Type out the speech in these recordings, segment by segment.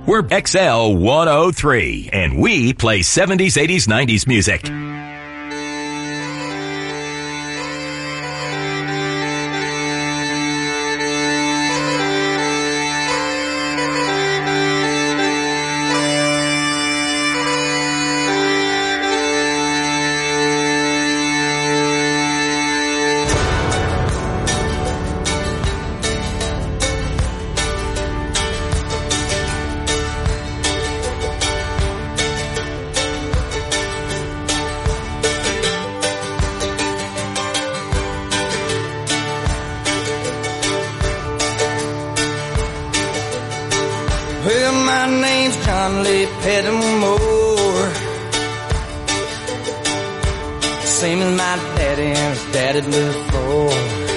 We're XL 103, and we play 70s, 80s, 90s music. Well, my name's John Lee Pettimore, same as my daddy and his daddy before.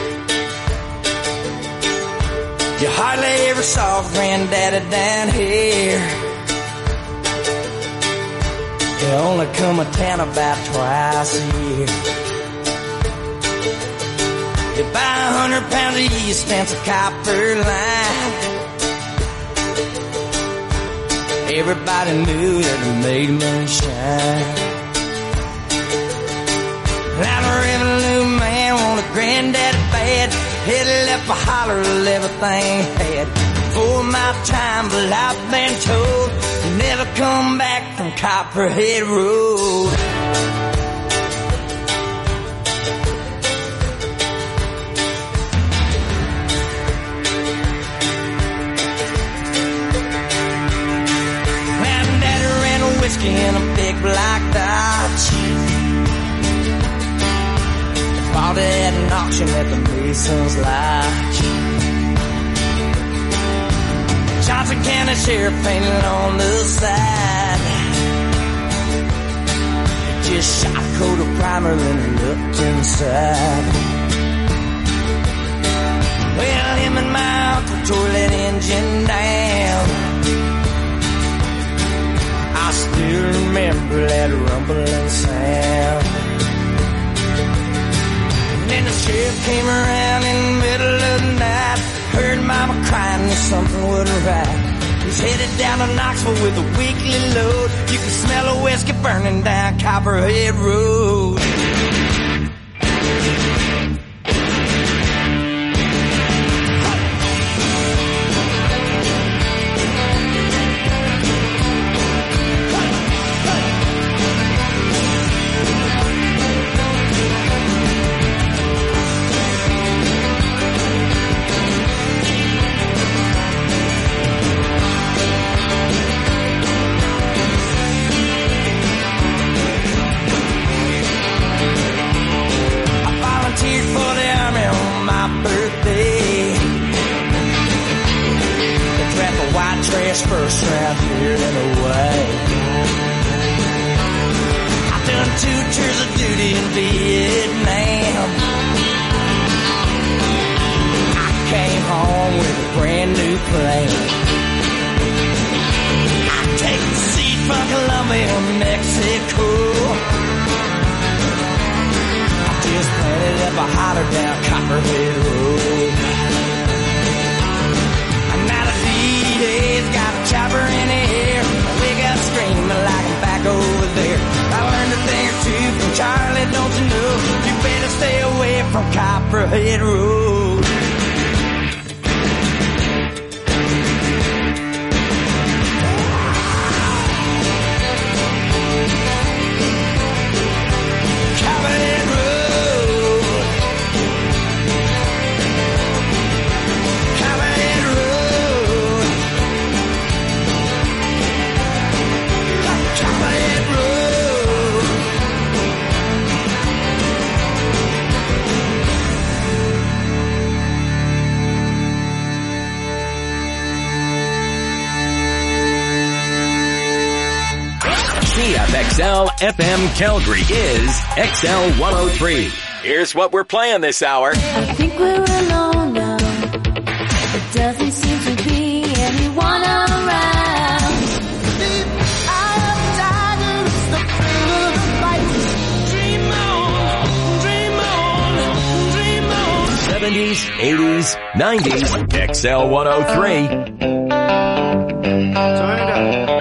You hardly ever saw Granddaddy down here. They only come to town about twice a year. You buy 100 pounds of yeast and some copper line. Everybody knew that it made moonshine. Now the revenue man wanted Granddaddy bad. He'd left a holler of everything he had. Before my time, but I've been told you never come back from Copperhead Road. Whiskey in a big black Dodge. Bought it at an auction at the Mason's Lodge. Johnson County Sheriff painted on the side. Just shot a coat of primer and looked inside. Well, him and my uncle tore that engine down. I still remember that rumbling sound. And then the sheriff came around in the middle of the night. Heard Mama crying that something wasn't right. He's headed down to Knoxville with a weekly load. You can smell a whiskey burning down Copperhead Road. First round here and away. I've done 2 tours of duty in Vietnam. I came home with a brand new plane. I take the seat from Colombia, Mexico. I just planted up a holler down Copperhead Road. Got a chopper in the air. Wake up screaming like I'm back over there. I learned a thing or two from Charlie, don't you know? You better stay away from Copperhead Road. Copperhead Road. CFXL FM Calgary is XL 103. Here's what we're playing this hour. I think we're alone now. There doesn't seem to be anyone around. I am tired of the thrill of the fight. Dream on, dream on, dream on. 70s, 80s, 90s, XL 103. Turn it up.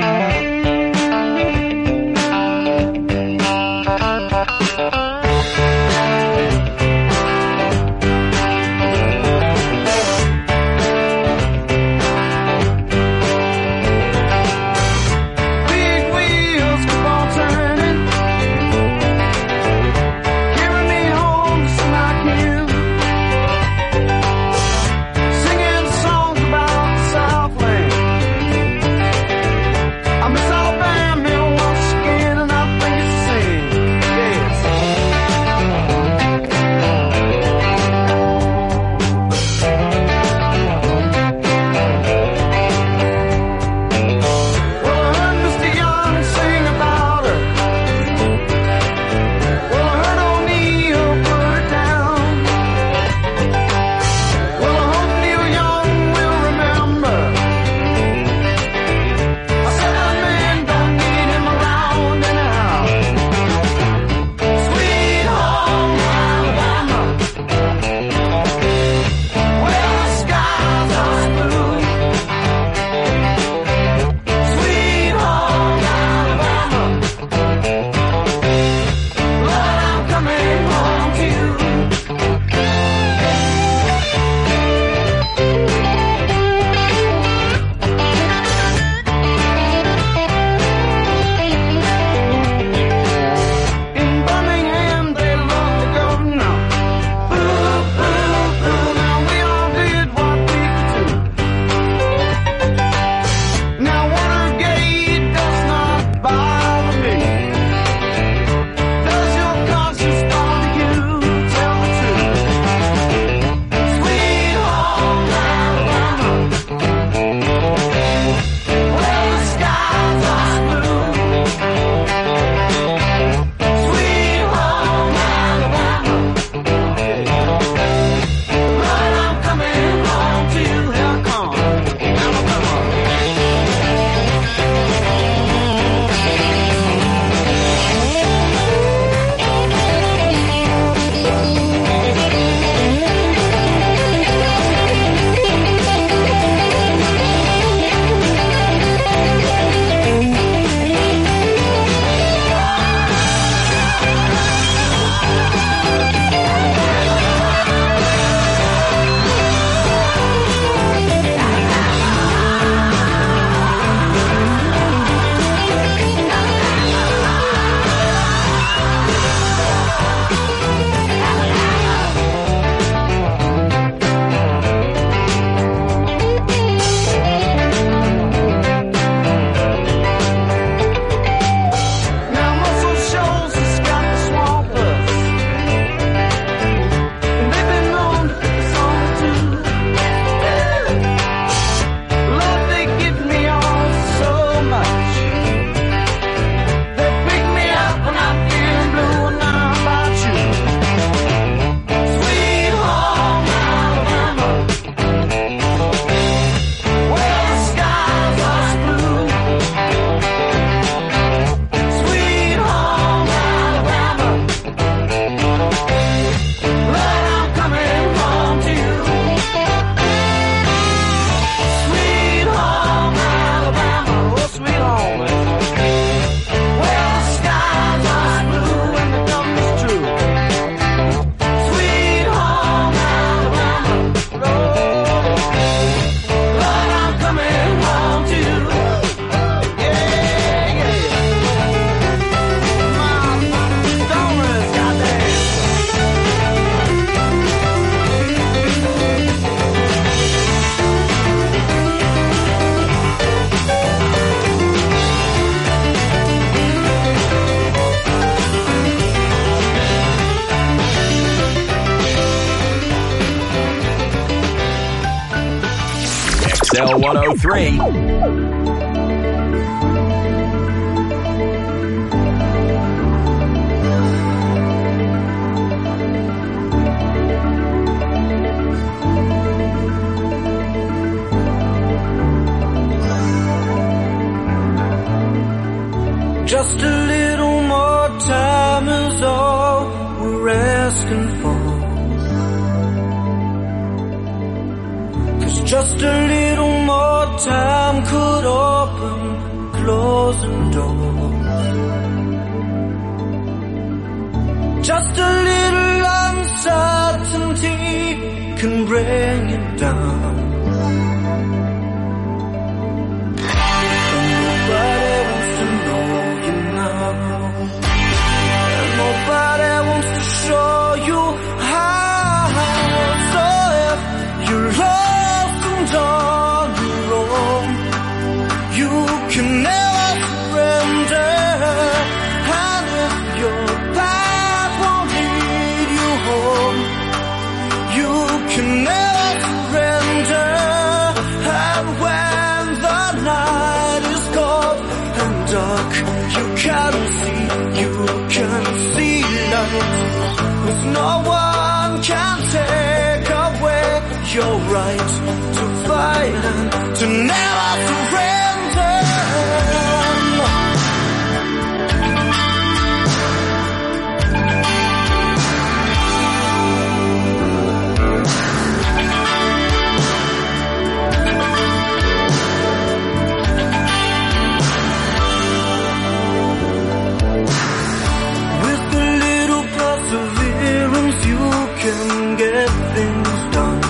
XL 103. Just a little more time is all we're asking for. 'Cause just a little more time could closing doors. Just a little uncertainty can bring you down. And nobody wants to know you now. And nobody wants to show you how. So if you're lost and on your own, you can never surrender. And if your path won't lead you home, you can never surrender. And when the night is cold and dark, you can see light. 'Cause no one can take away your right to fight and to never surrender. With a little perseverance, you can get things done.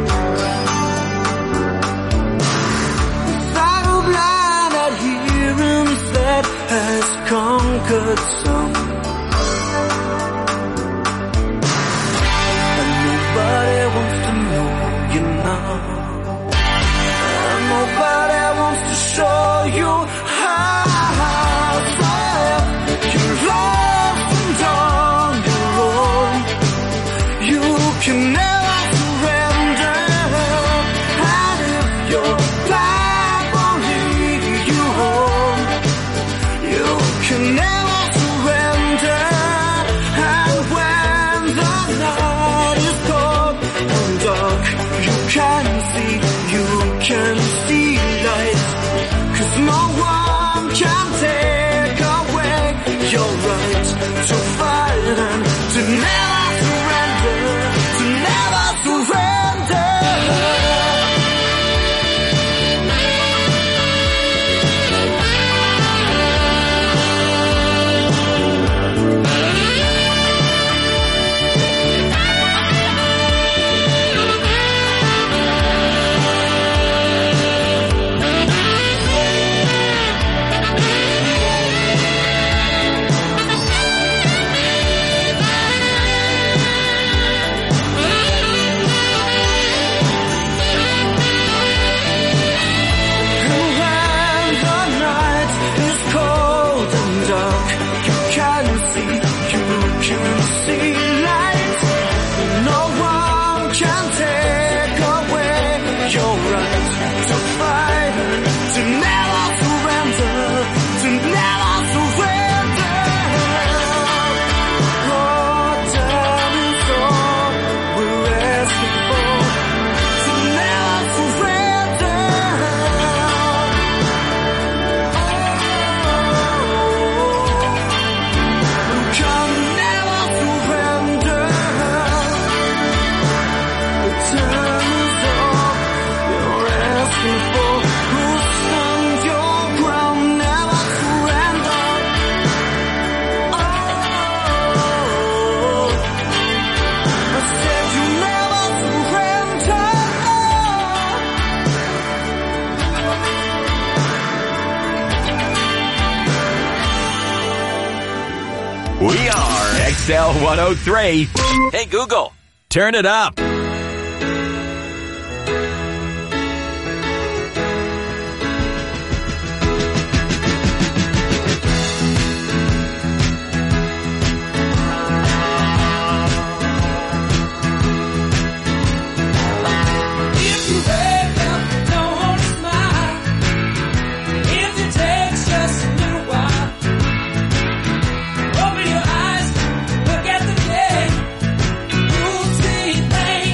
Without a blind adherence that has conquered some. And nobody wants to know you now. And nobody wants to show you how. So if you're lost and on your own, you can never surrender. And if your path won't lead you home, you can never surrender. And when the night is cold and dark, you can see light. 'Cause no one can take away your right to fight and to never surrender, to never surrender. We are XL 103. Hey, Google, turn it up. Open your eyes, look at the day. You'll see things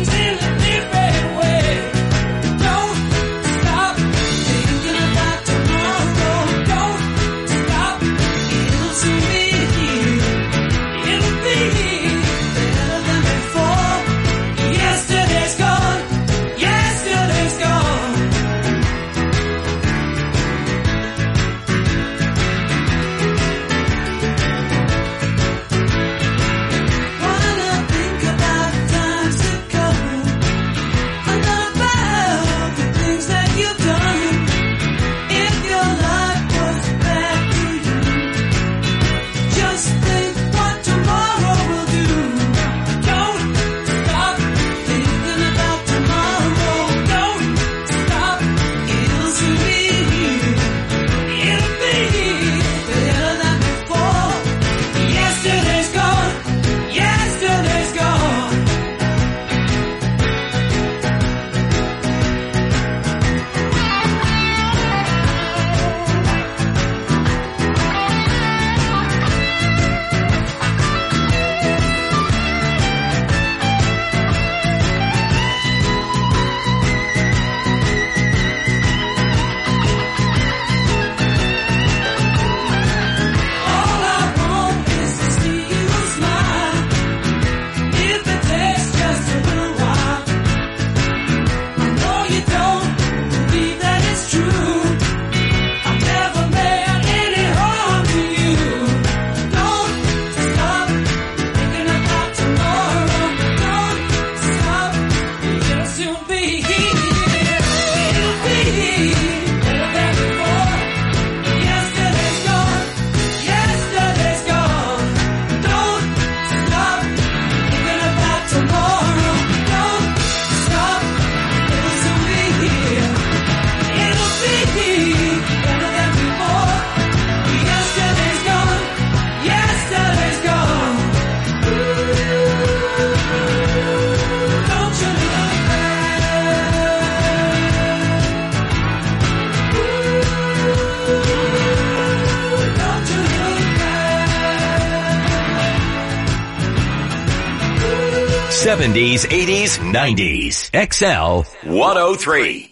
70s, 80s, 90s. XL 103.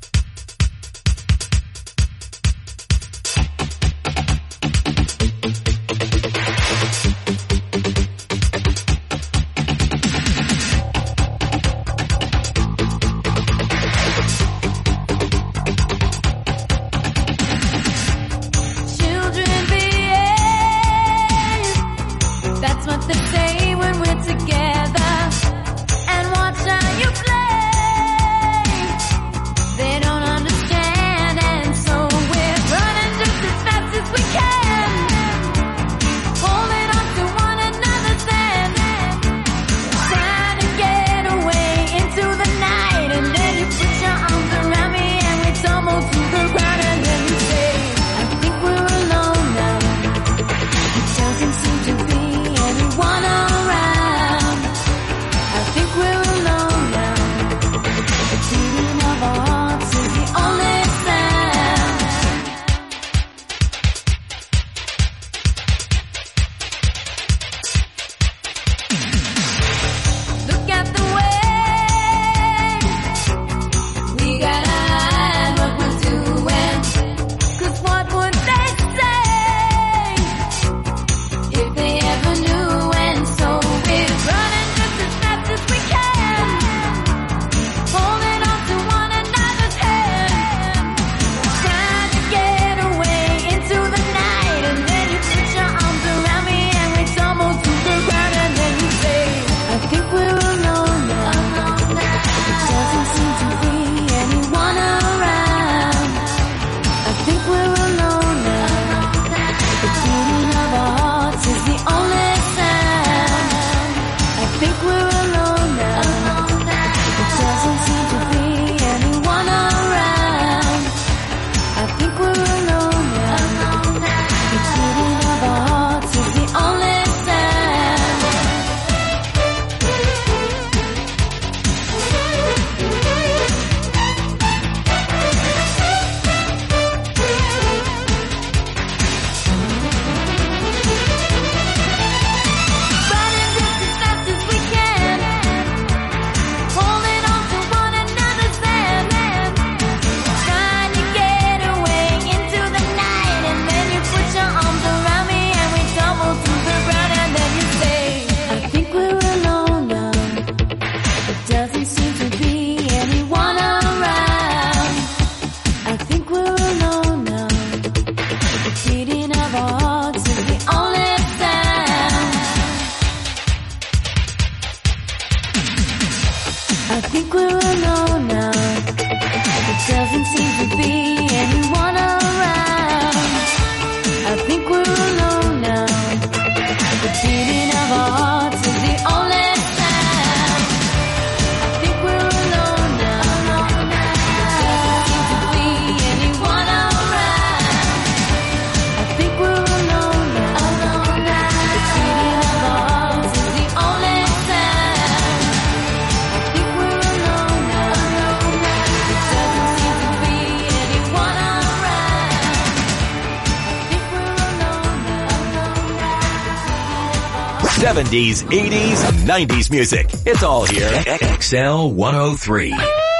'70s, '80s, 90s music. It's all here. XL 103.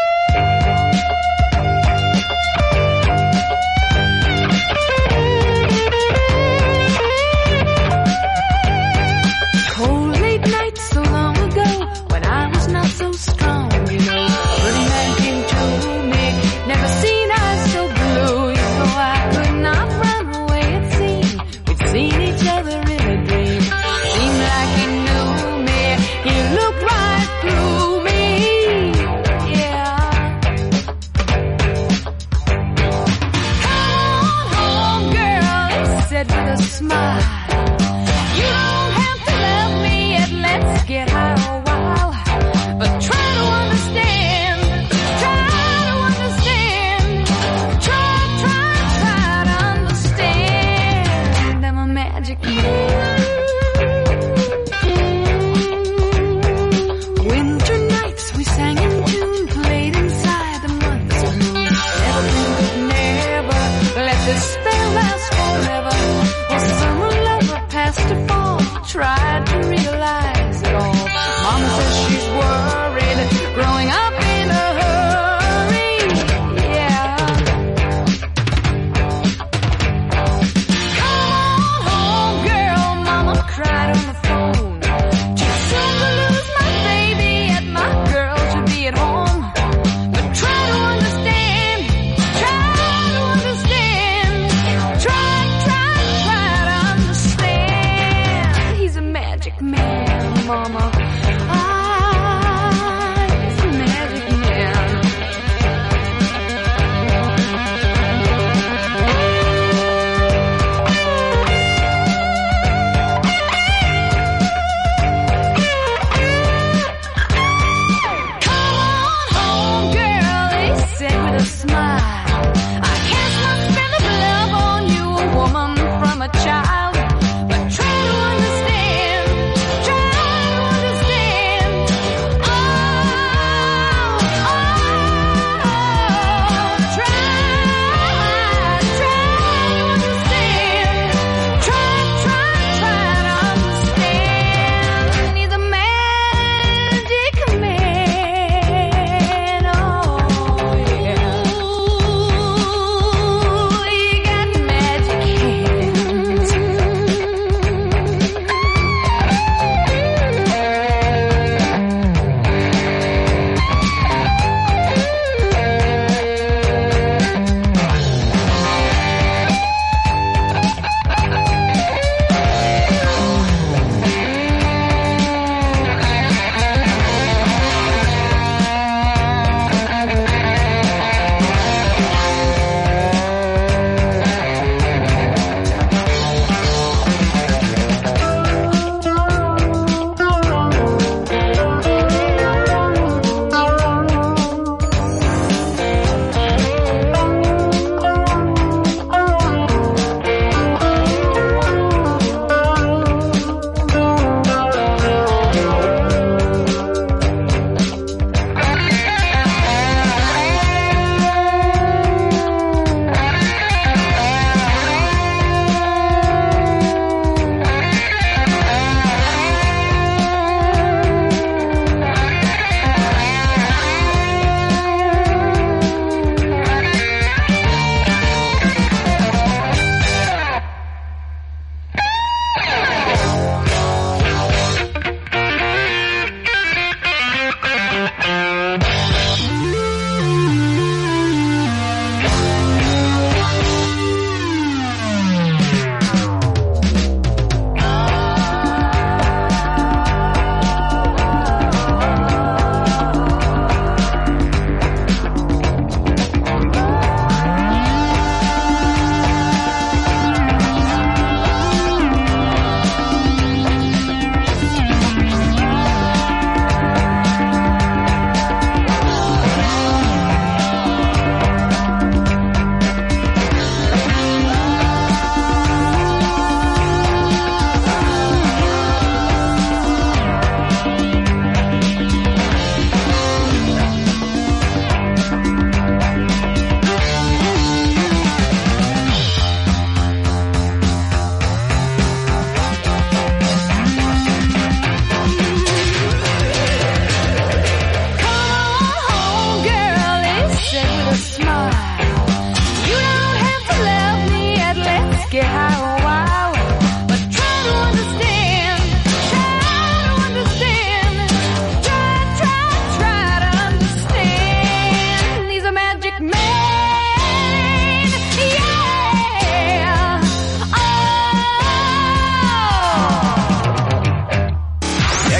Cold late nights so long ago when I was not so strong, you know. Pretty man came to me, never seen us so blue, so I could not run away. It seemed we'd seen each other in a dream. Seemed like he knew me, he looked right through me. Yeah.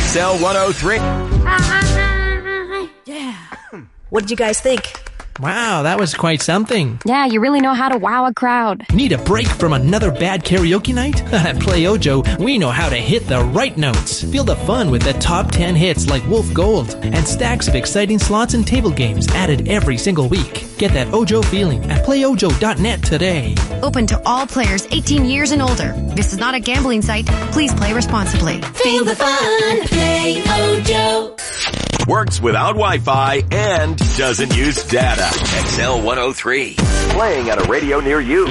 XL 103. Yeah. What did you guys think? Wow, that was quite something. Yeah, you really know how to wow a crowd. Need a break from another bad karaoke night? At Play Ojo, we know how to hit the right notes. Feel the fun with the top 10 hits like Wolf Gold and stacks of exciting slots and table games added every single week. Get that Ojo feeling at playojo.net today. Open to all players 18 years and older. This is not a gambling site. Please play responsibly. Feel the fun. Play Ojo. Works without Wi-Fi and doesn't use data. XL 103. Playing at a radio near you.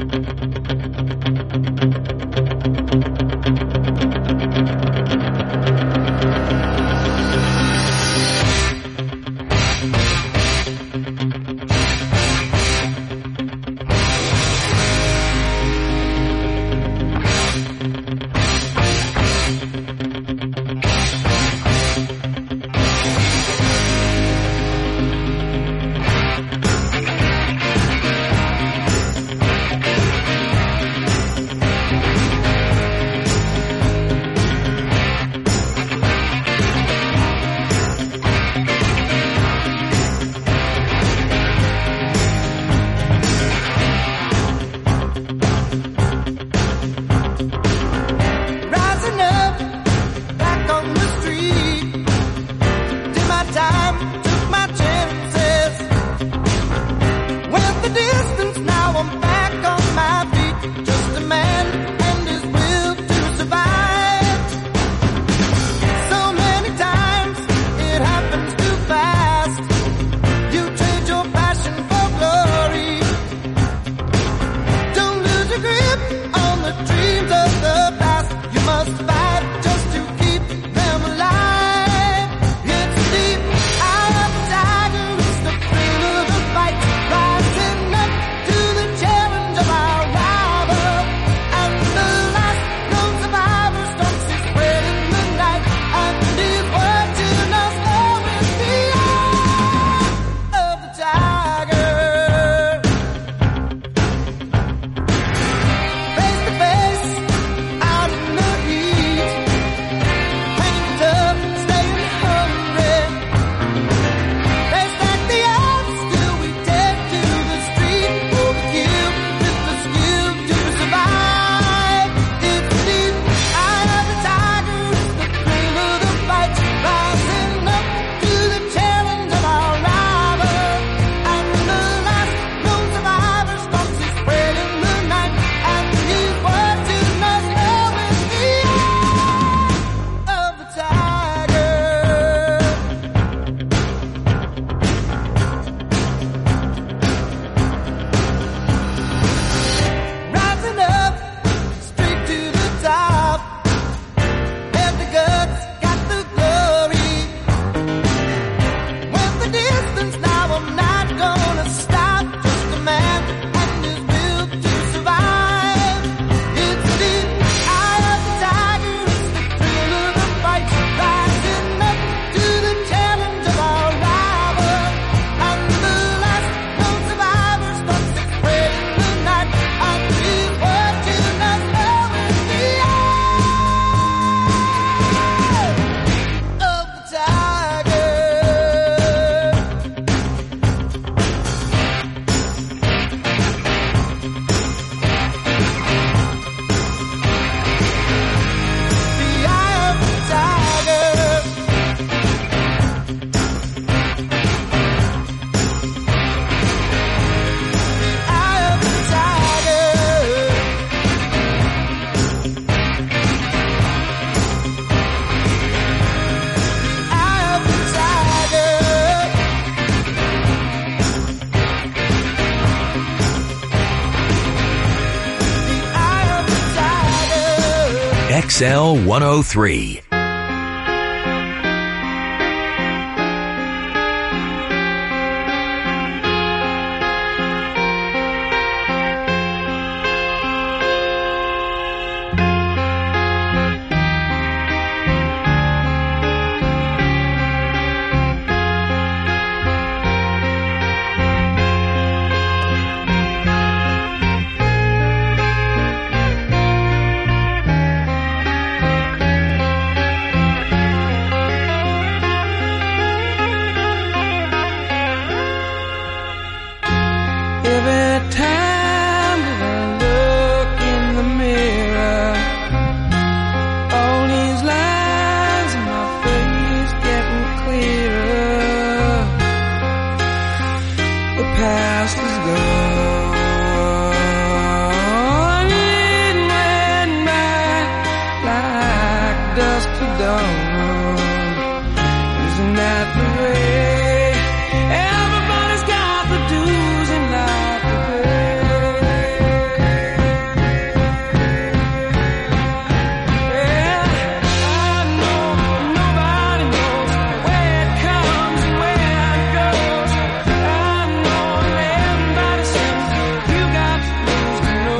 XL 103. be done. Isn't that the way? Everybody's got the dues in life to pay. Yeah, I know nobody knows where it comes and where it goes. I know everybody says you got to lose to know.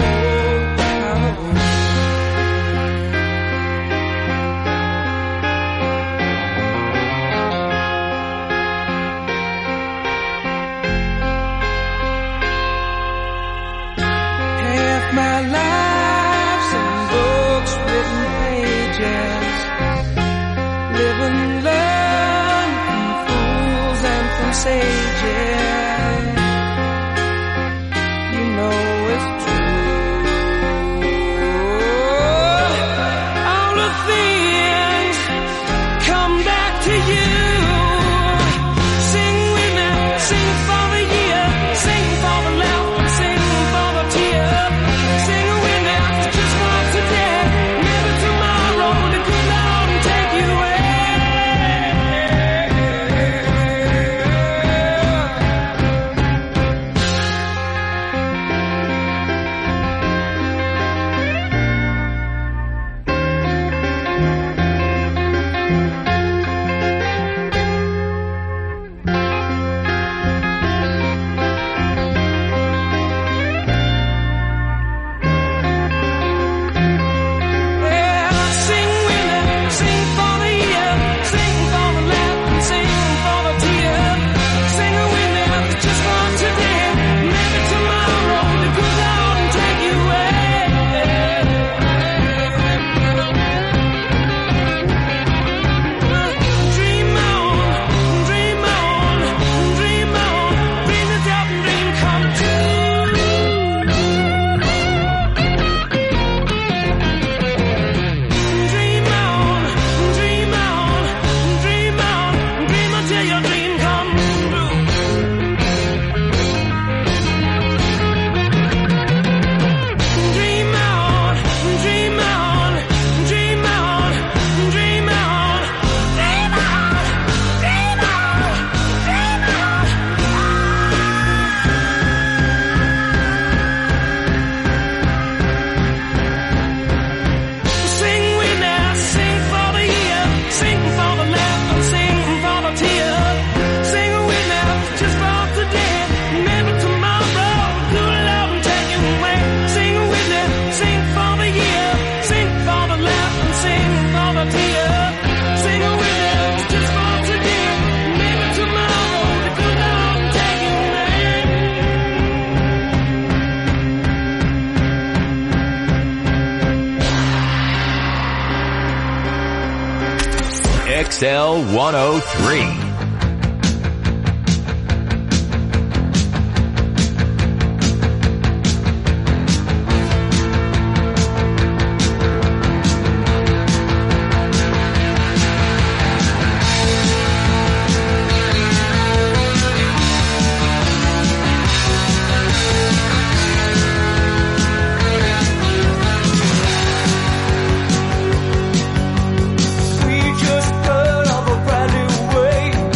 Half my life's in books, written pages. Live and learn from fools and from sages. You know it's true. All the things come back to you. Sing with me, sing for the year, sing for the laugh and sing for the tear. Sing with me, just for today, maybe tomorrow the good Lord will take you away. Yeah, sing with me, sing for the year, sing for the laugh and sing for the tear. Sing with me, just for today, maybe tomorrow the good Lord will take you away. Dream on, dream on, dream on, dream the top and dream come true. Dream on, dream on, dream on, dream until your dream comes true. Dream on, dream on, dream on, dream on, dream on, dream on, dream on. Sing with me, sing for the year, sing for the laugh and sing for the tear. Sing with me, just for today, maybe tomorrow, good Lord will take you away. Sing with me, sing for the year, sing for the laugh and sing for the tear. Sing with me, just for today, maybe tomorrow, the good Lord will take you away. XL 103. We just heard of a brand new way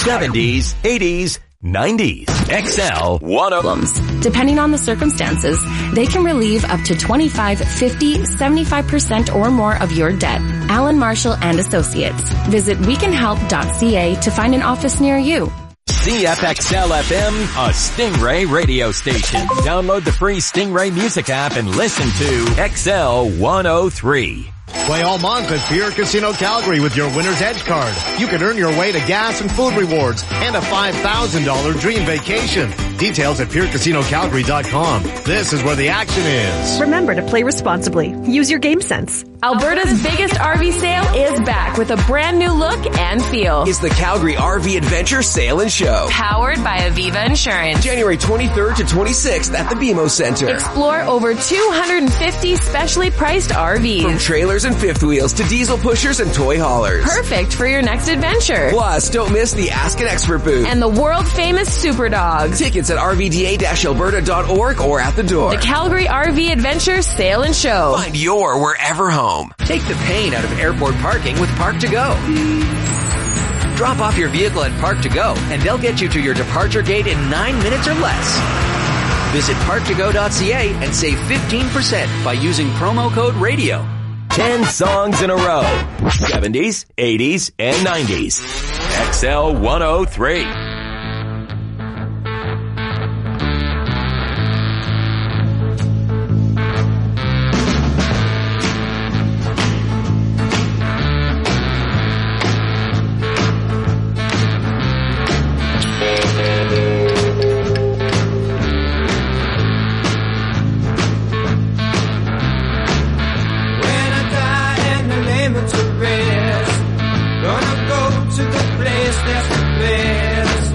70s, 80s, 90s. XL 10. Depending on the circumstances, they can relieve up to 25, 50, 75% or more of your debt. Alan Marshall and Associates. Visit wecanhelp.ca to find an office near you. CFXL FM, a Stingray radio station. Download the free Stingray music app and listen to XL 103. Play all month at Pure Casino Calgary with your Winner's Edge card. You can earn your way to gas and food rewards and a $5,000 dream vacation. Details at PureCasinoCalgary.com. This is where the action is. Remember to play responsibly. Use your game sense. Alberta's biggest RV sale is back with a brand new look and feel. It's the Calgary RV Adventure Sale and Show. Powered by Aviva Insurance. January 23rd to 26th at the BMO Center. Explore over 250 specially priced RVs. From trailers and fifth wheels to diesel pushers and toy haulers. Perfect for your next adventure. Plus, don't miss the Ask an Expert booth. And the world famous Super Dogs. Tickets at rvda-alberta.org or at the door. The Calgary RV Adventure Sale and Show. Find your wherever home. Take the pain out of airport parking with Park to Go. Drop off your vehicle at Park to Go and they'll get you to your departure gate in 9 minutes or less. Visit parktogo.ca and save 15% by using promo code RADIO. 10 songs in a row. 70s, 80s, and 90s. XL 103. To the place that's the best.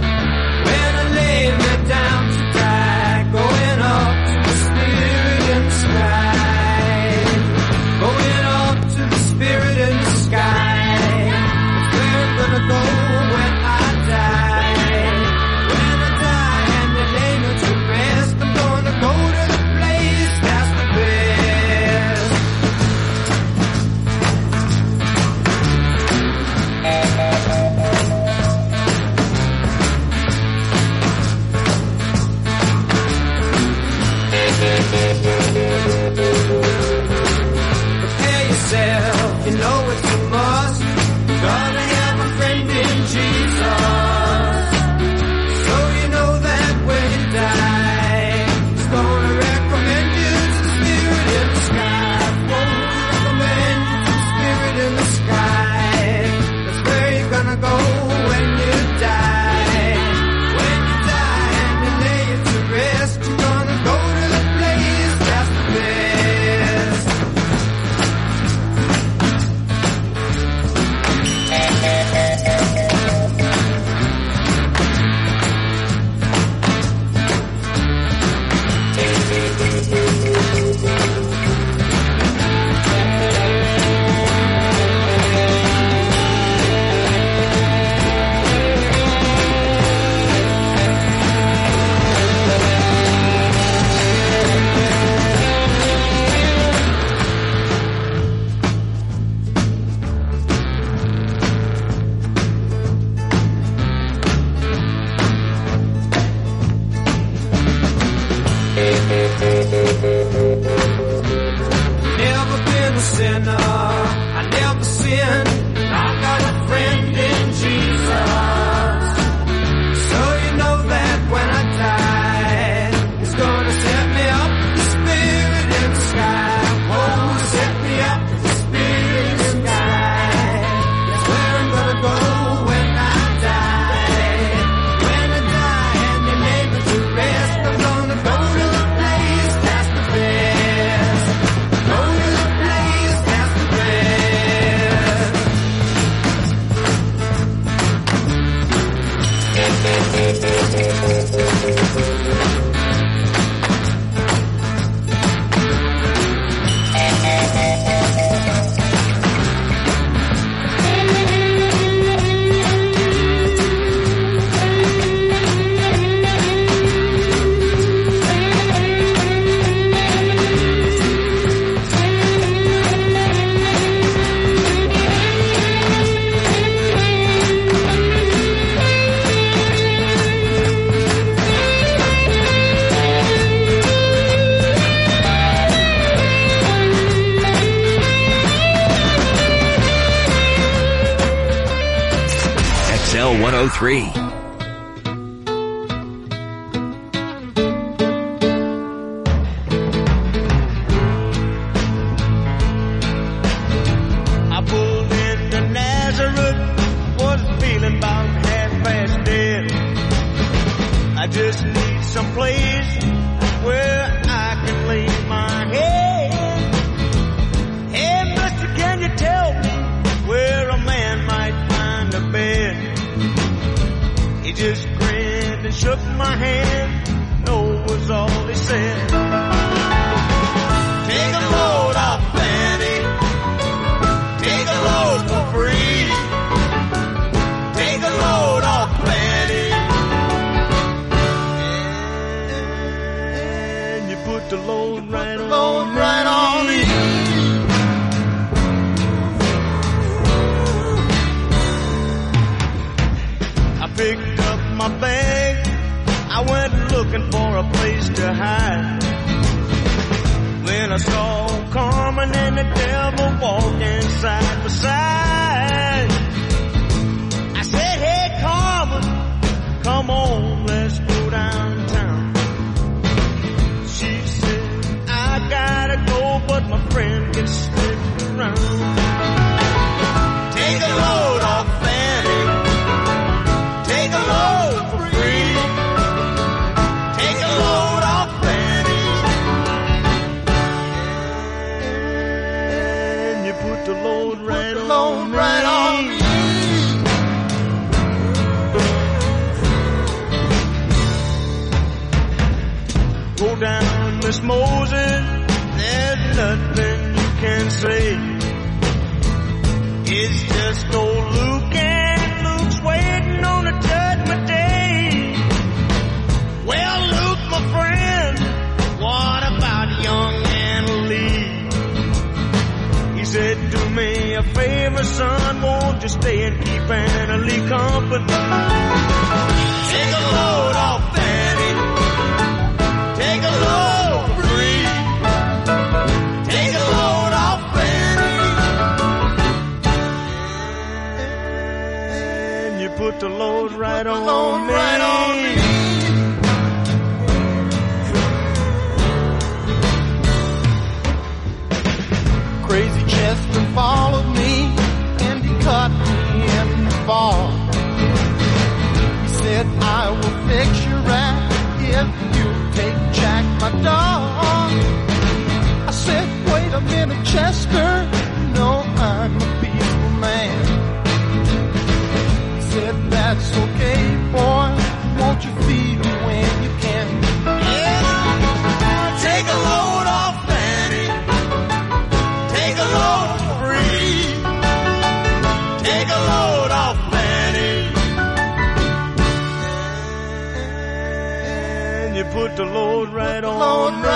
XL 103. I just need some place where I can lay my head. Hey, mister, can you tell me where a man might find a bed? He just grinned and shook my hand. No was all he said. Take a load off, Fanny. Take a load for free. Take a load off, Fanny. Put the load right on me. I picked up my bag. I went looking for a place to hide. When I saw Carmen and the devil walking side by side, I said, hey, Carmen, come on, let's go downtown. I gotta go, but my friend can stick around. Take a load off, Fanny. Take a load for free. Take a load off, Fanny. And you put the load right on me. Go down, Miss Moses, there's nothing you can say. It's just old Luke, and Luke's waiting on a judgment day. Well, Luke, my friend, what about young Anna Lee? He said, do me a favor, son, won't you stay and keep Anna Lee company? Take a load off, Fanny. Take a load free. Take a load off, Fanny. And you put the load right on me. Crazy Chester followed me and he caught me in the fall. He said, I will fix your rap if you take Jack, my dog. I said, wait a minute, Chester, you know I'm a peaceful man. He said, that's okay, boy, won't you feed me when you can? Yeah, take a load off, Fanny. Take a load free. Take a load off, Fanny. You put the load right on me.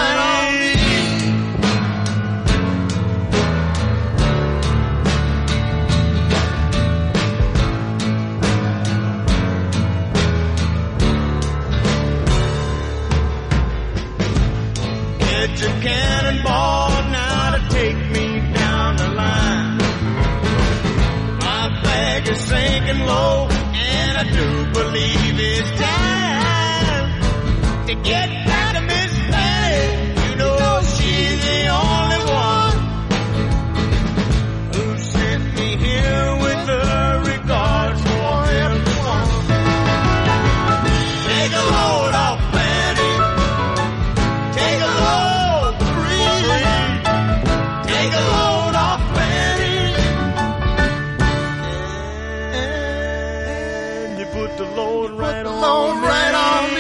Get your cannonball now to take me down the line. My bag is sinking low, and I do believe it's time to get back to Miss Fanny. You know she's the only one who sent me here with her regards for everyone. Take a load off, Fanny. Take a load free. Take a load off, Fanny. And you put the load right on me.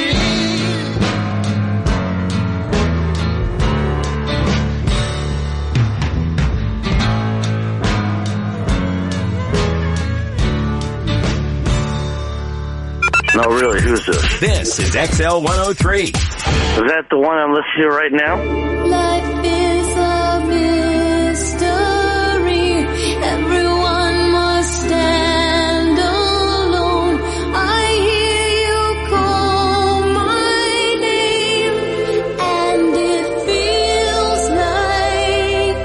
No, really, who's this? This is XL 103. Is that the one I'm listening to right now? Life is a mystery. Everyone must stand alone. I hear you call my name, and it feels like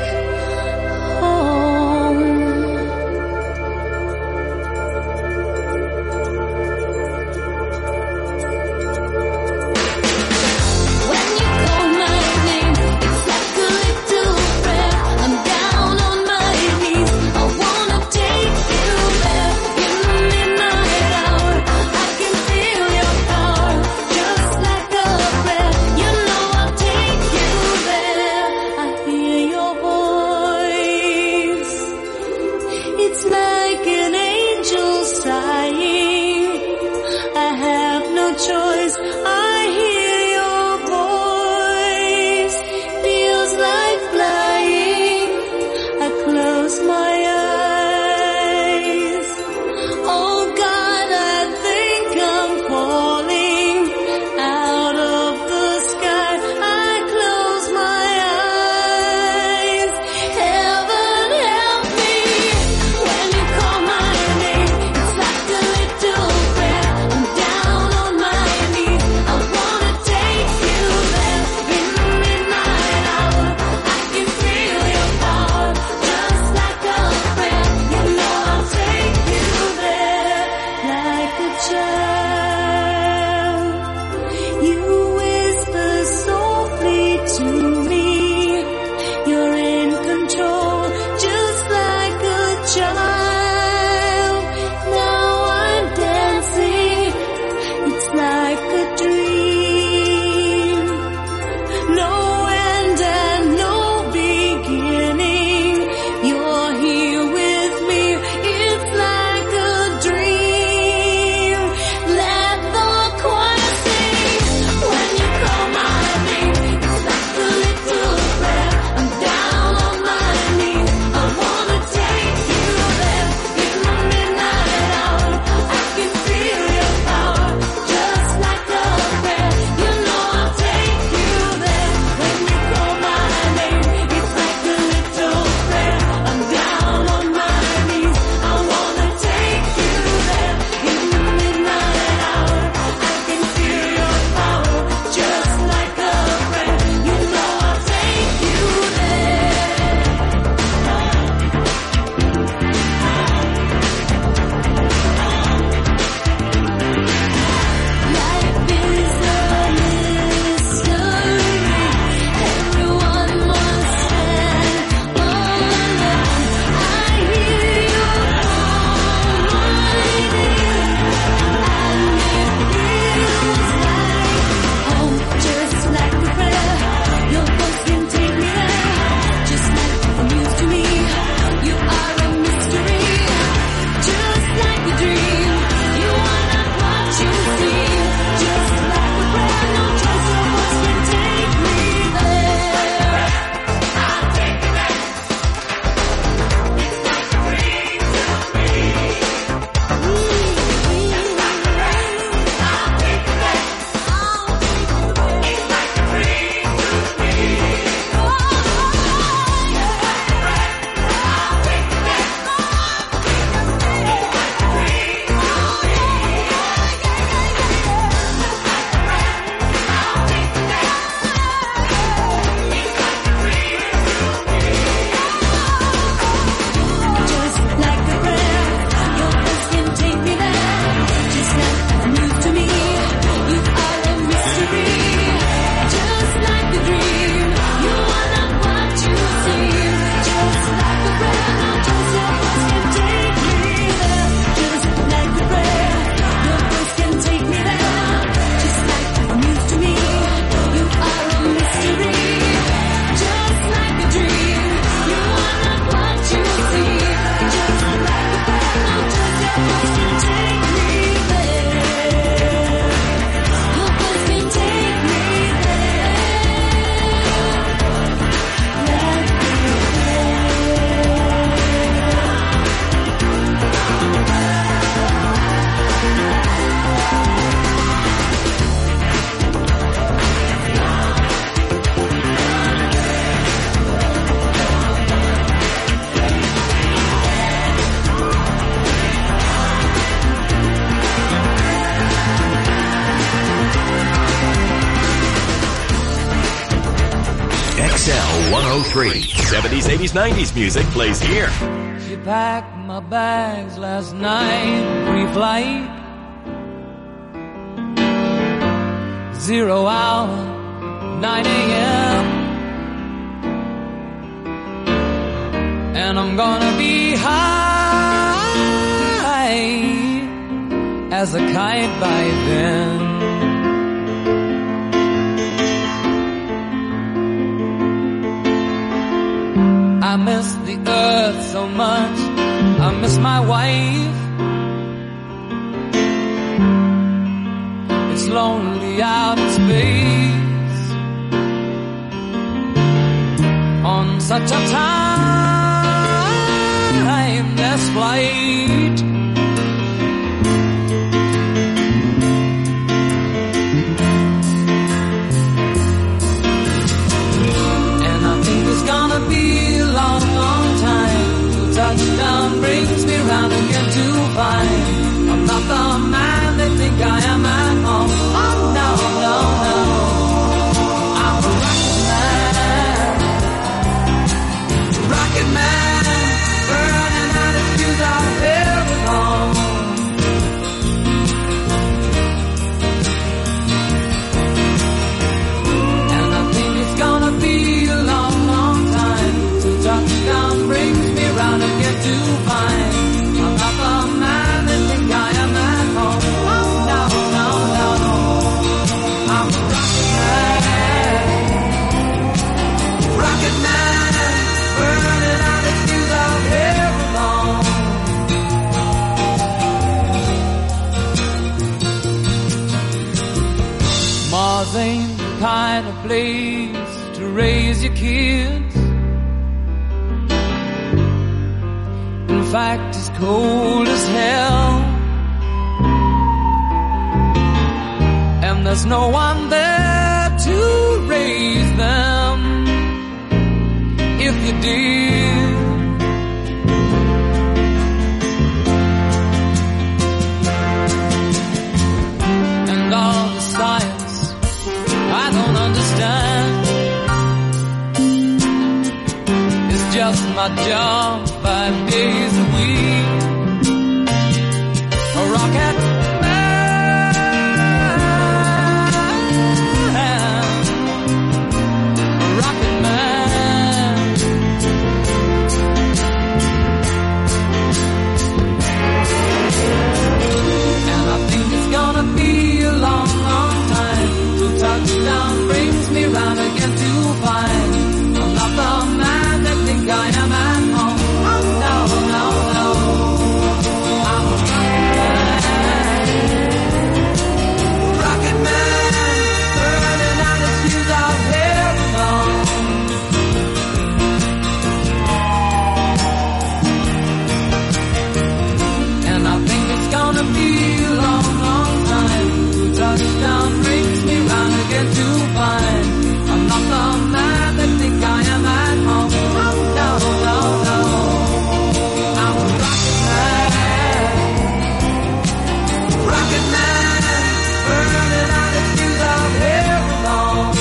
home. flying. I have no choice. I hear your voice. Feels like flying. I close my eyes. Oh God, I think I'm falling out of the sky. I close my eyes. Heaven help me when you call my name. It's like a little prayer. I'm down on my knees. I wanna take you there in the midnight hour. I can feel your power just like a prayer. You know I'll take you there like a child. You whisper softly to me. You're in control just like a child. Now I'm dancing. It's like a dream. No end and no beginning. You're here with me. It's like a dream. Let the choir sing when you call my name. It's like a little prayer. I'm down on my knees. I wanna take you there in the midnight hour. I can feel your power just like a prayer. You know I'll take you there when you call my name. It's like a little prayer. I'm down on my knees. I wanna take you there in the midnight hour. I can feel your power just like a prayer. You know I'll take you there. Life is a mystery. Everyone must stand alone. I hear you call my name, and it feels like home, just like a prayer. Your voice can take me there, just like the news to me. You are a mystery, just like a dream. You are not what you see, just like a prayer. No choice, your voice can take me there. I'll take you there. It's like a dream to me. Just like a prayer. I'll take you there. It's like a dream to me. Just like a prayer, your voice can take me there. Just like the news to me, you are a mystery. Just like a dream, you are not what you seem. Just like a prayer, no choice, your voice can take me there. Just like a prayer, your voice can take me there. Just like the news to me, you are a mystery. Just like a dream, you are not what you seem. Just like a prayer, no choice, your voice can take me there. Your voice can take me XL 103. 70s, 80s, 90s music plays here. She packed my bags last night, pre-flight. 0 hour, 9 a.m. And I'm gonna be high as a kite by then. I miss the earth so much. I miss my wife. lonely out in space on such a timeless flight. And I think it's gonna be a long, long time till touchdown brings me round again to find I'm not the man they think I am at home. Oh no, no, no, I'm a rocket man, burning out his fuse out there alone. And I think it's gonna be a long, long time till touchdown brings me round again to find I'm not the man they think I am at home. Oh no, no, no, I'm a rocket man, burning out his fuse out here alone. Mars ain't the kind of place to raise your kids. In fact, it's cold as hell, and there's no one there to raise them if you did. And all the science I don't understand, it's just my job 5 days a week. A rocket man, a rocket man. And I think it's gonna be a long, long time till touchdown brings me round again to find I'm not the man that think I am at home. Oh no, no, no, I'm a rocket man, burning out his fuse out here alone. And I think it's gonna be a long, long time till touchdown brings me round again to find I'm not the man that think I am at home. Oh no, no, no, I'm a rocket man, burning out his fuse out here alone.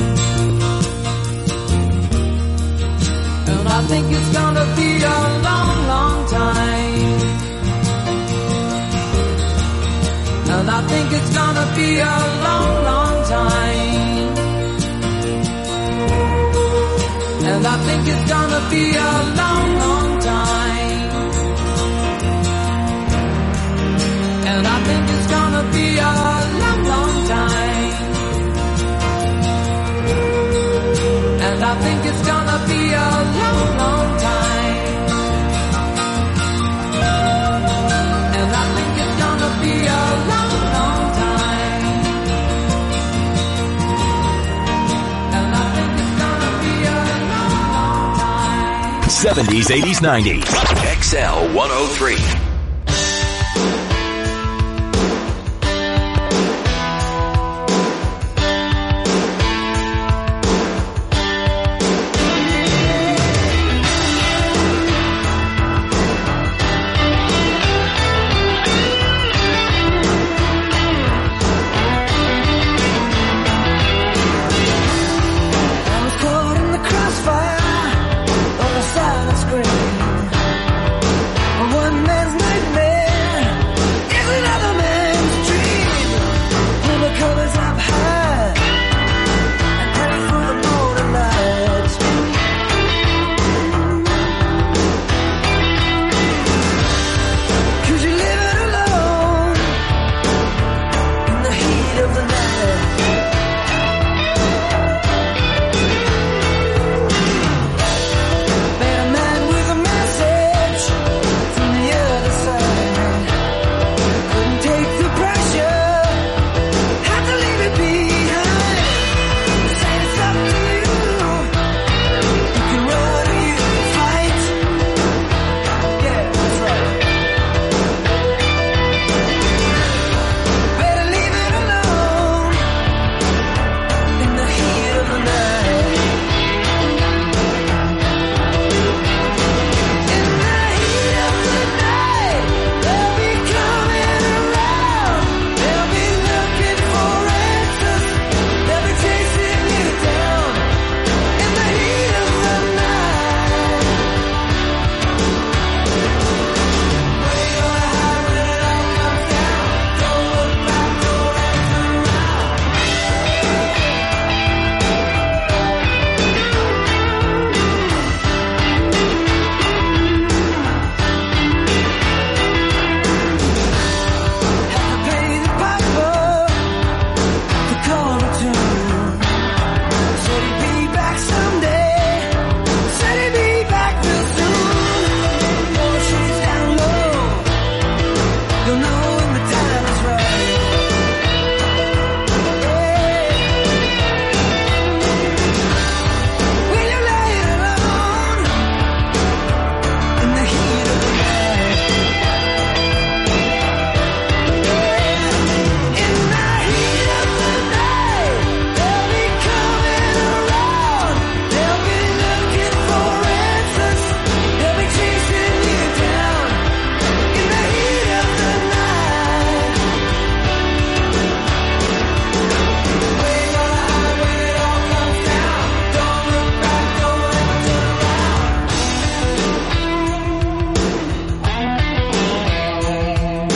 And I think it's gonna be a long, long time. And I think it's gonna be a long, long time. And I think it's gonna be a long, long time. And I think it's gonna be a long, long time. And I think it's gonna be a long, long time. And I think it's gonna be a long, long time. And I think it's gonna be a long, long time. 70s, 80s, 90s. XL 103.